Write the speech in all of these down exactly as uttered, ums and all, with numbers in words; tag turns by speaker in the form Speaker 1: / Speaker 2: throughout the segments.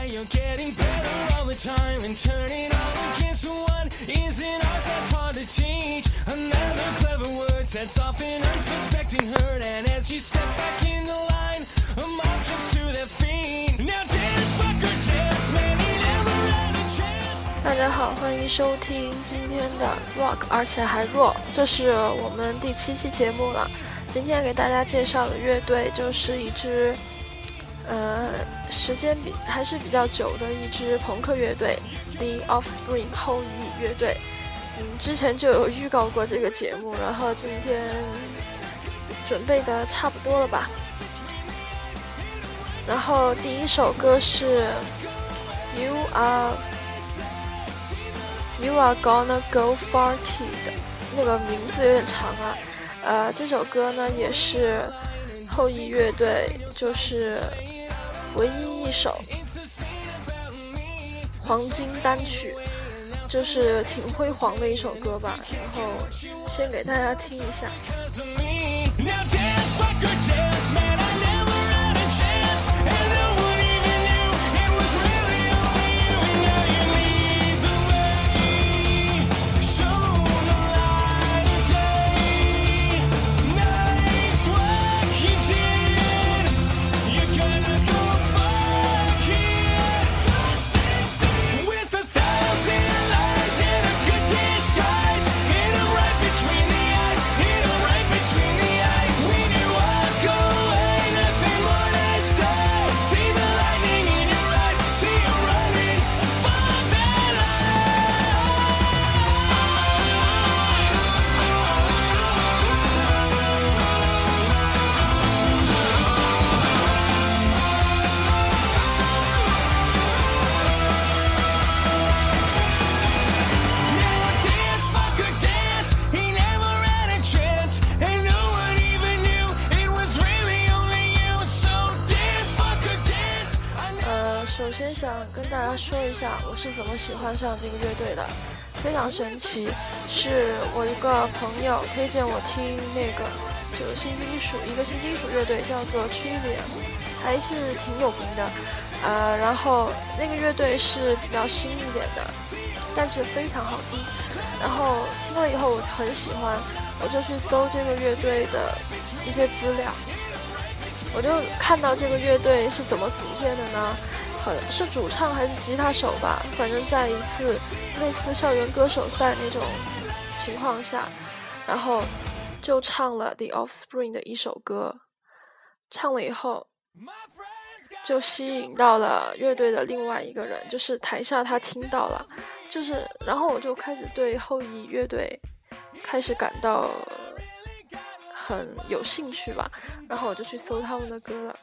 Speaker 1: 大家好，欢迎收听今天的 Rock 而且还弱，这是我们第七期节目了。今天给大家介绍的乐队就是一支呃时间比还是比较久的一支朋克乐队 The Offspring 后裔乐队。嗯，之前就有预告过这个节目，然后今天准备的差不多了吧。然后第一首歌是 You Are You Are Gonna Go Far Kid， 那个名字有点长啊。呃，这首歌呢也是后裔乐队就是唯一一首黄金单曲，就是挺辉煌的一首歌吧。然后先给大家听一下。首先想跟大家说一下我是怎么喜欢上这个乐队的，非常神奇，是我一个朋友推荐我听那个就是新金属，一个新金属乐队叫做 Trivium， 还是挺有名的。呃，然后那个乐队是比较新一点的，但是非常好听。然后听了以后我很喜欢，我就去搜这个乐队的一些资料，我就看到这个乐队是怎么组建的呢？是主唱还是吉他手吧，反正在一次类似校园歌手赛那种情况下，然后就唱了 The Offspring 的一首歌，唱了以后就吸引到了乐队的另外一个人，就是台下他听到了，就是然后我就开始对后裔乐队开始感到很有兴趣吧，然后我就去搜他们的歌了。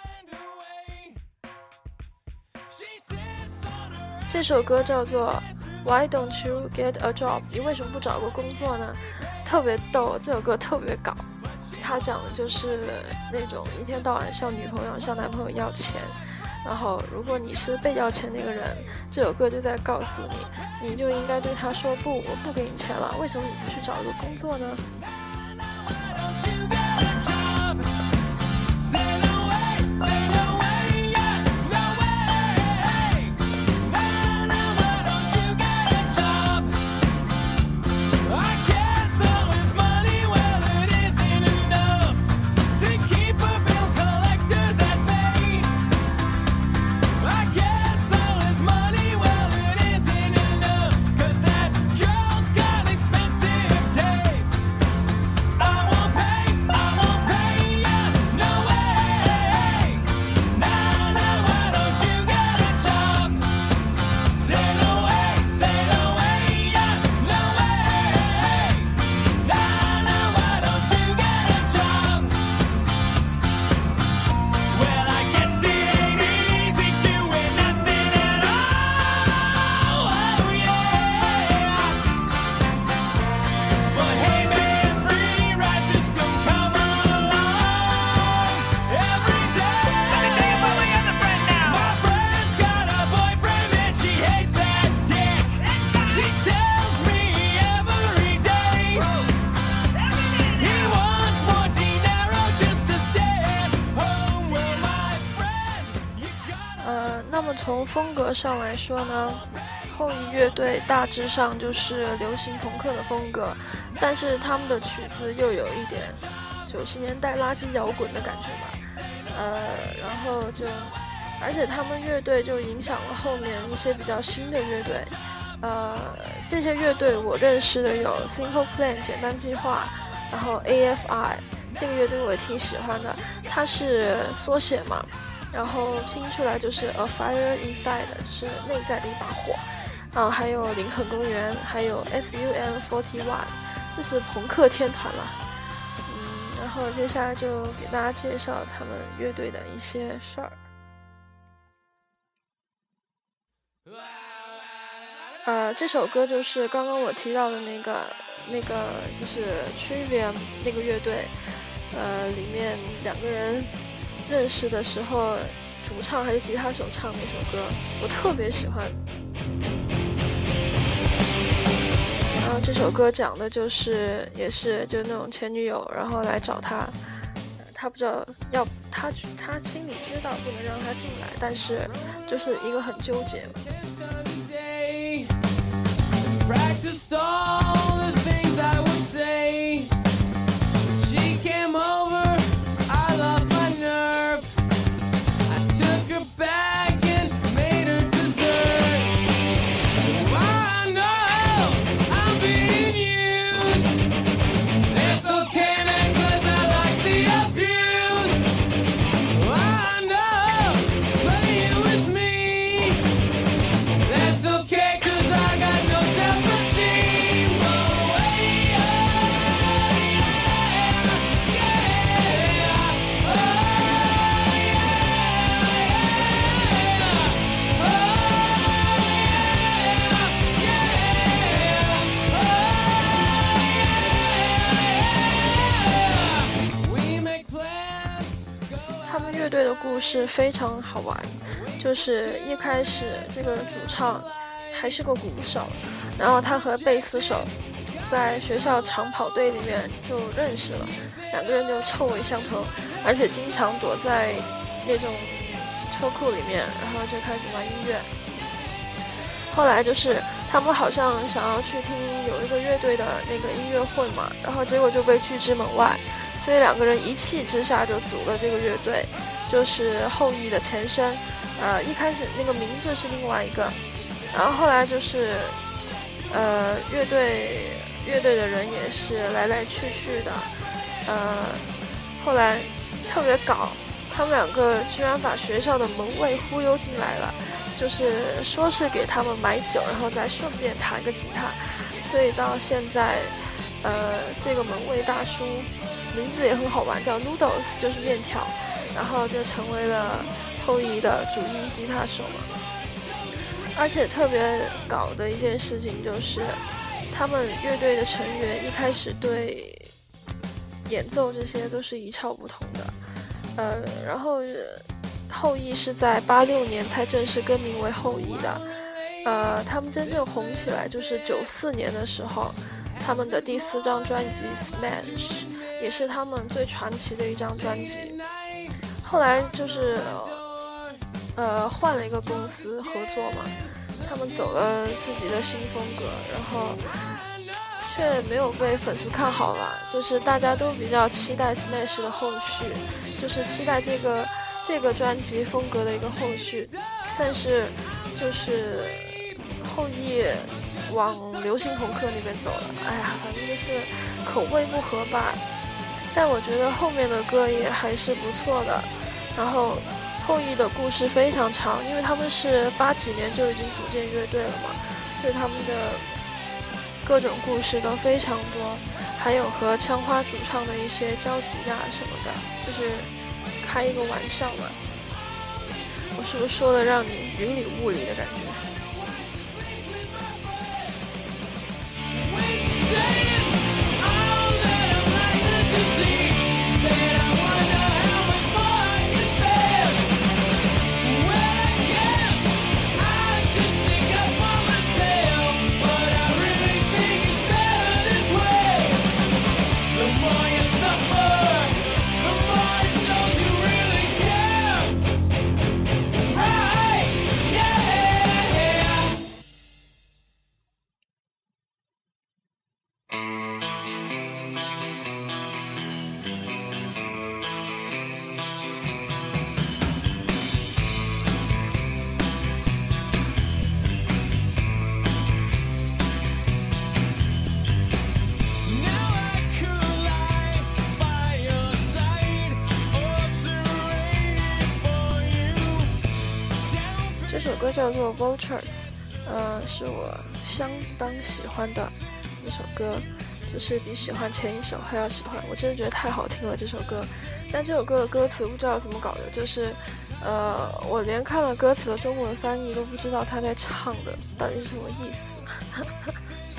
Speaker 1: 这首歌叫做 Why Don't You Get a Job， 你为什么不找个工作呢？特别逗，这首歌特别搞，他讲的就是那种一天到晚向女朋友向男朋友要钱，然后如果你是被要钱那个人，这首歌就在告诉你，你就应该对他说，不，我不给你钱了，为什么你不去找一个工作呢？ 他们从风格上来说呢，后羿乐队大致上就是流行朋克的风格，但是他们的曲子又有一点九十年代垃圾摇滚的感觉吧。呃，然后就，而且他们乐队就影响了后面一些比较新的乐队。呃，这些乐队我认识的有 Simple Plan 简单计划，然后 A F I 这个乐队我也挺喜欢的，它是缩写嘛。然后拼出来就是 A Fire Inside， 就是内在的一把火。然后还有林肯公园，还有 S U M 四十一， 这是朋克天团了。嗯，然后接下来就给大家介绍他们乐队的一些事儿。呃，这首歌就是刚刚我提到的那个那个就是 Trivium 那个乐队，呃，里面两个人认识的时候，主唱还是吉他手唱那首歌，我特别喜欢。然后这首歌讲的就是也是就那种前女友，然后来找他，呃、他不知道要他他心里知道不能让他进来，但是就是一个很纠结。乐队的故事非常好玩，就是一开始这个主唱还是个鼓手，然后他和贝斯手在学校长跑队里面就认识了，两个人就臭味相投，而且经常躲在那种车库里面，然后就开始玩音乐。后来就是他们好像想要去听有一个乐队的那个音乐会嘛，然后结果就被拒之门外，所以两个人一气之下就组了这个乐队，就是后羿的前身。呃，一开始那个名字是另外一个，然后后来就是呃乐队乐队的人也是来来去去的，呃后来特别搞，他们两个居然把学校的门卫忽悠进来了，就是说是给他们买酒，然后再顺便弹个吉他，所以到现在呃这个门卫大叔名字也很好玩，叫 Noodles， 就是面条，然后就成为了后羿的主音吉他手嘛。而且特别搞的一件事情就是他们乐队的成员一开始对演奏这些都是一窍不通的，呃，然后后羿是在八六年才正式更名为后羿的，呃，他们真正红起来就是九四年的时候，他们的第四张专辑 Smash 也是他们最传奇的一张专辑。后来就是呃换了一个公司合作嘛，他们走了自己的新风格，然后却没有被粉丝看好吧，就是大家都比较期待 Smash 的后续，就是期待这个这个专辑风格的一个后续，但是就是后羿往流行朋克那边走了，哎呀，反正就是口味不合吧。但我觉得后面的歌也还是不错的。然后后羿的故事非常长，因为他们是八几年就已经组建乐队了嘛，所以他们的各种故事都非常多，还有和枪花主唱的一些交集啊什么的，就是开一个玩笑嘛。我是不是说的让你云里雾里的感觉？ 这首歌叫做 Vultures， 呃，是我相当喜欢的一首歌，就是比喜欢前一首还要喜欢，我真的觉得太好听了这首歌。但这首歌的歌词不知道怎么搞的，就是呃，我连看了歌词的中文翻译都不知道他在唱的到底是什么意思。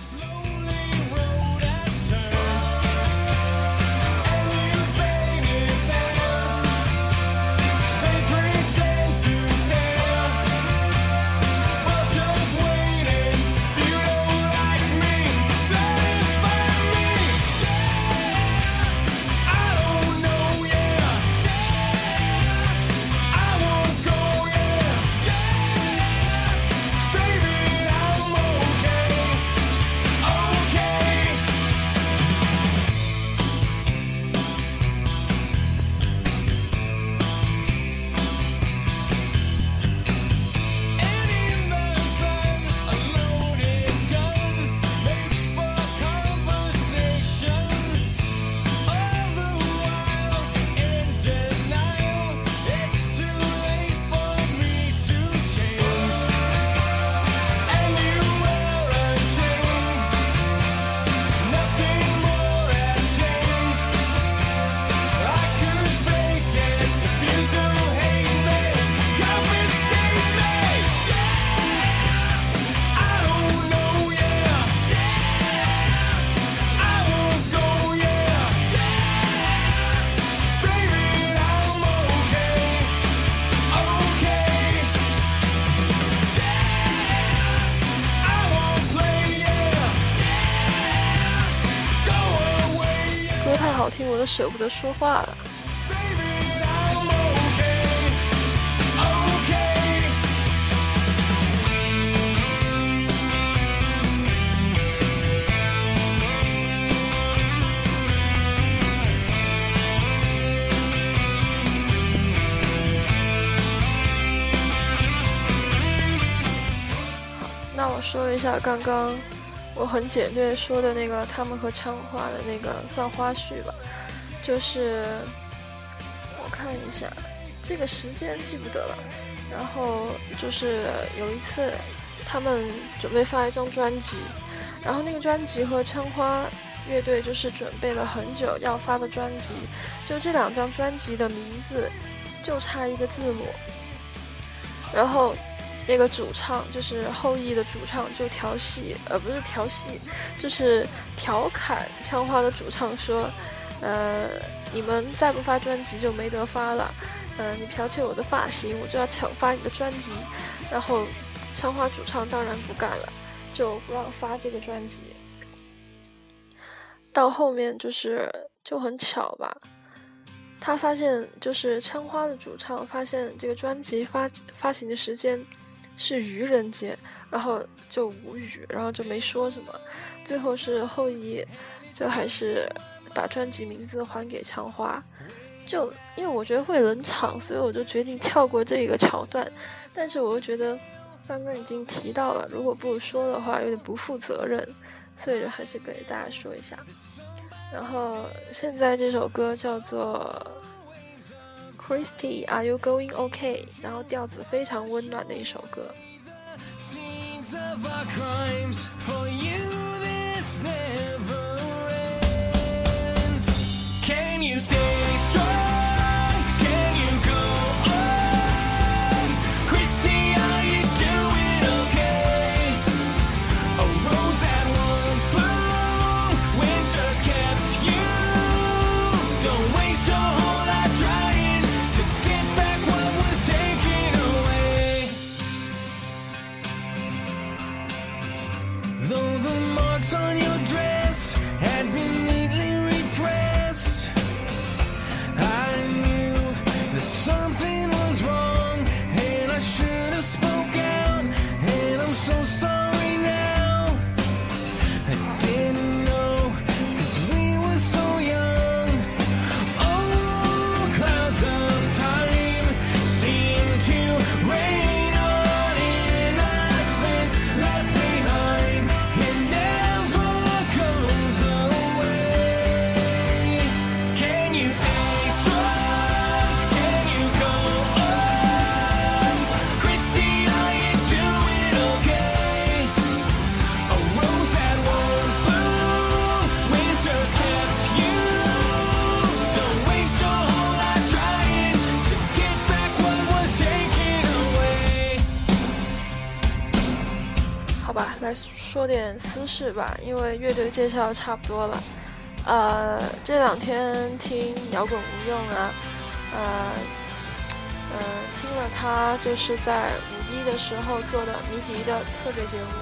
Speaker 1: 太好听，我都舍不得说话了。好，那我说一下刚刚我很简略说的那个他们和枪花的那个算花絮吧，就是我看一下这个时间记不得了，然后就是有一次他们准备发一张专辑，然后那个专辑和枪花乐队就是准备了很久要发的专辑，就这两张专辑的名字就差一个字母，然后那个主唱就是后羿的主唱就调戏，呃，不是调戏，就是调侃枪花的主唱说，呃，你们再不发专辑就没得发了，呃，你剽窃我的发型，我就要抢发你的专辑。然后枪花主唱当然不干了，就不让发这个专辑。到后面就是就很巧吧，他发现就是枪花的主唱发现这个专辑发发行的时间是愚人节，然后就无语，然后就没说什么。最后是后羿就还是把专辑名字还给枪花，就因为我觉得会冷场，所以我就决定跳过这个桥段。但是我又觉得刚刚已经提到了，如果不说的话有点不负责任，所以就还是给大家说一下。然后现在这首歌叫做 Christy Are You Going OK， 然后调子非常温暖的一首歌。Can you stay strong? Can you go on? Christy, are you doing okay? A rose that won't bloom, winter's kept you. Don't waste your whole life trying to get back what was taken away. Though the marks on your dress had been neatly repressed, I 好吧，来说点私事吧，因为乐队介绍差不多了。呃，这两天听摇滚无用啊，呃，呃，听了他就是在五一的时候做的迷笛的特别节目。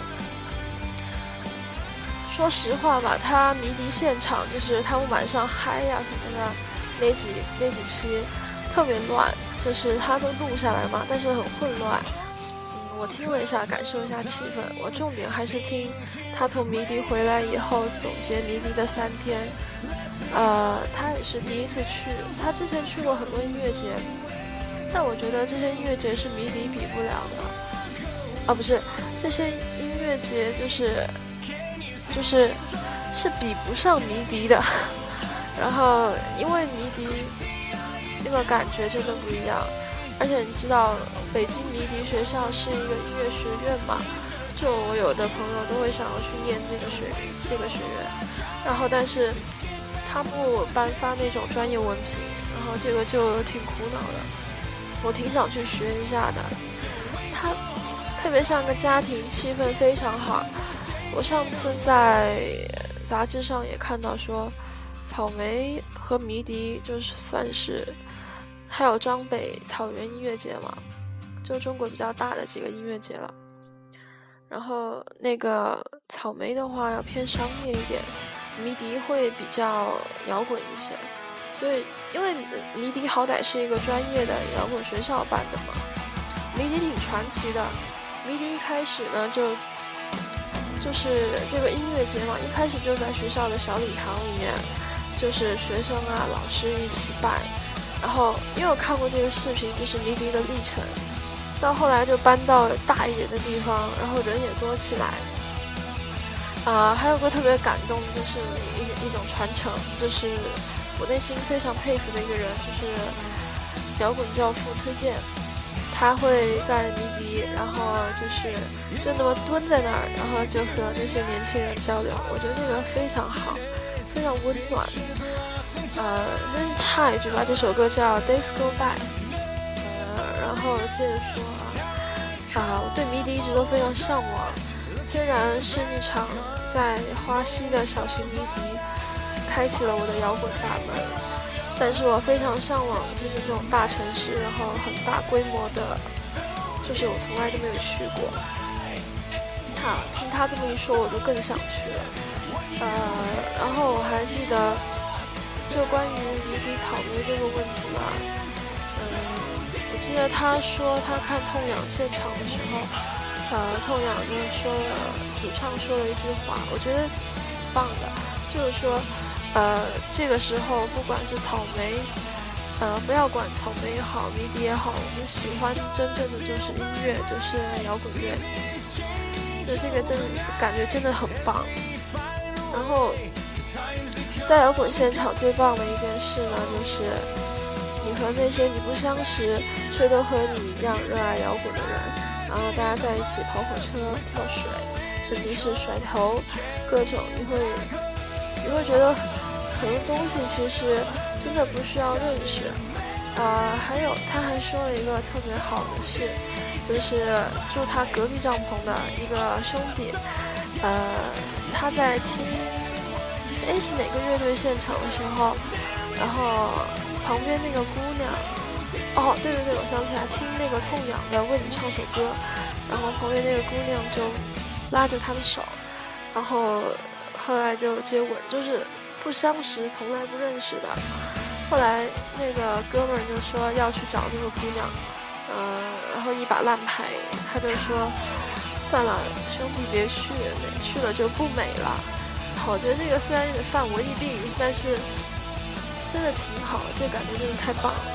Speaker 1: 说实话吧，他迷笛现场就是他们晚上嗨呀、啊、什么的，那几那几期特别乱，就是他都录下来嘛，但是很混乱。我听了一下，感受一下气氛。我重点还是听他从迷笛回来以后总结迷笛的三天。呃，他也是第一次去，他之前去过很多音乐节，但我觉得这些音乐节是迷笛比不了的。啊，不是，这些音乐节就是就是是比不上迷笛的。然后因为迷笛那个感觉真的不一样。而且你知道北京迷笛学校是一个音乐学院嘛，就我有的朋友都会想要去念这个学这个学院，然后但是他不颁发那种专业文凭，然后这个就挺苦恼的。我挺想去学一下的，它特别像个家庭，气氛非常好。我上次在杂志上也看到说，草莓和迷笛就是算是。还有张北草原音乐节嘛，就中国比较大的几个音乐节了。然后那个草莓的话要偏商业一点，迷笛会比较摇滚一些。所以因为迷笛好歹是一个专业的摇滚学校办的嘛，迷笛挺传奇的。迷笛一开始呢就就是这个音乐节嘛，一开始就在学校的小礼堂里面，就是学生啊老师一起办。然后因为我看过这个视频，就是迷笛的历程，到后来就搬到大一点的地方，然后人也多起来。啊、呃，还有个特别感动，就是一一种传承，就是我内心非常佩服的一个人，就是摇滚教父崔健，他会在迷笛，然后就是就那么蹲在那儿，然后就和那些年轻人交流，我觉得这个非常好，非常温暖。呃，先插一句吧，这首歌叫《Days Go By》。呃，然后接着说啊，啊，我对迷笛一直都非常向往。虽然是一场在花溪的小型迷笛开启了我的摇滚大门，但是我非常向往就是这种大城市，然后很大规模的，就是我从来都没有去过。他听他这么一说，我就更想去了。呃，然后我还记得。就关于迷笛草莓这个问题吧，嗯，我记得他说他看痛仰现场的时候，呃，痛仰就说了，主唱说了一句话，我觉得挺棒的，就是说，呃，这个时候不管是草莓，呃，不要管草莓也好，迷笛也好，我们喜欢真正的就是音乐，就是摇滚乐，就这个真感觉真的很棒，然后。在摇滚现场最棒的一件事呢，就是你和那些你不相识却都和你一样热爱摇滚的人，然后大家在一起跑火车、跳水，甚至是甩头，各种你会你会觉得很多东西其实真的不需要认识。啊、呃，还有他还说了一个特别好的事，就是住他隔壁帐篷的一个兄弟，呃，他在听。哎，是哪个乐队现场的时候，然后旁边那个姑娘，哦，对对对，我想起来，听那个痛仰的为你唱首歌，然后旁边那个姑娘就拉着他的手，然后后来就接吻，就是不相识，从来不认识的。后来那个哥们儿就说要去找那个姑娘，呃，然后一把烂牌，他就说算了，兄弟别去，去了就不美了。我觉得这个虽然有点犯文艺病，但是真的挺好，这个感觉真的太棒了。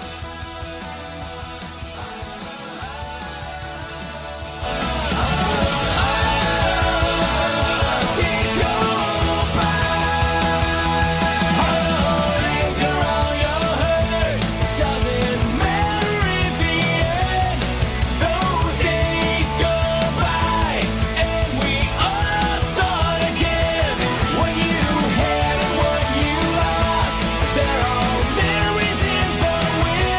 Speaker 2: There are memories in the wind.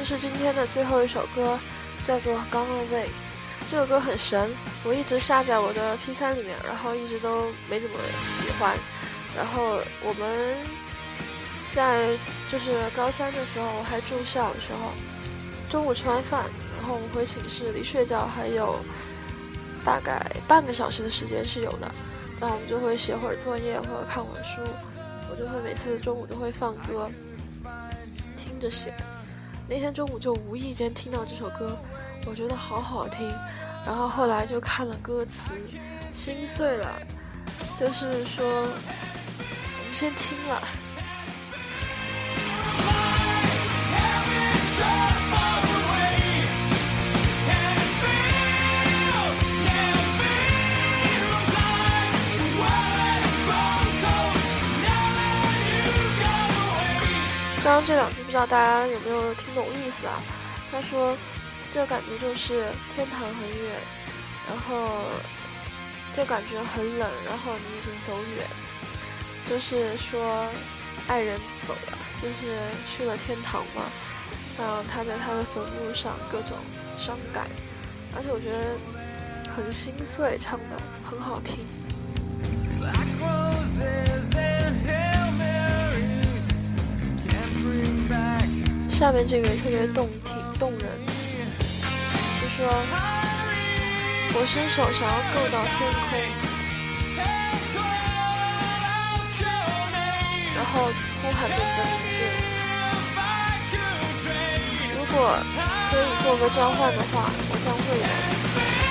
Speaker 1: 是今天的最后一首歌，叫做《Gone Away》。这首歌很神，我一直下在我的 P 三 里面，然后一直都没怎么喜欢。然后我们在就是高三的时候，我还住校的时候，中午吃完饭，然后我们回寝室，离睡觉还有大概半个小时的时间是有的。然后我们就会写会儿作业或者看会儿书，我就会每次中午都会放歌，听着写。那天中午就无意间听到这首歌，我觉得好好听，然后后来就看了歌词，心碎了。就是说，我们先听了。刚刚这两句不知道大家有没有听懂意思啊？他说，这感觉就是天堂很远，然后就感觉很冷，然后你已经走远，就是说爱人走了，就是去了天堂嘛。然后他在他的坟墓上各种伤感，而且我觉得很心碎，唱的很好听。下面这个特别动听动人，就说我伸手想要够到天空，然后呼喊着你的名字。如果可以做个交换的话，我将会的。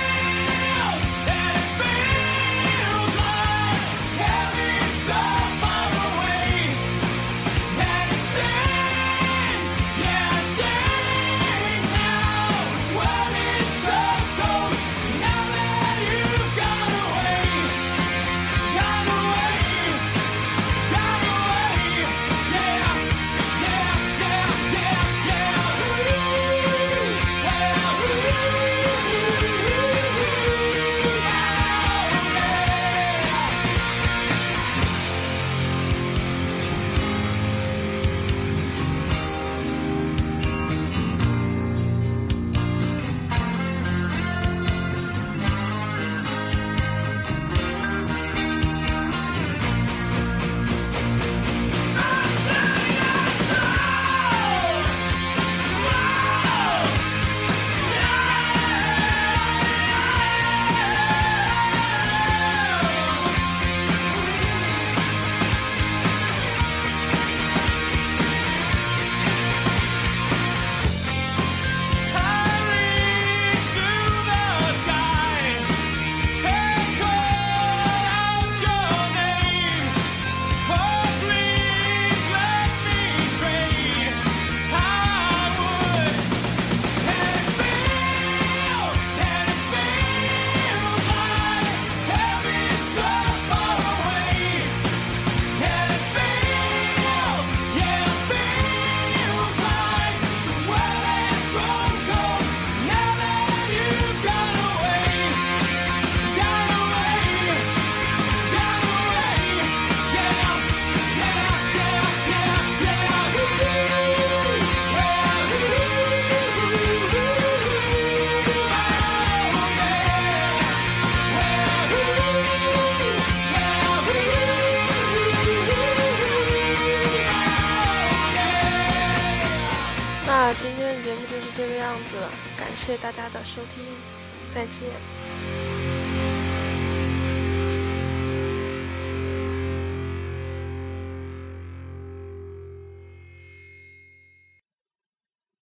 Speaker 1: 那今天的节目就是这个样子了，感谢大家的收听，再见。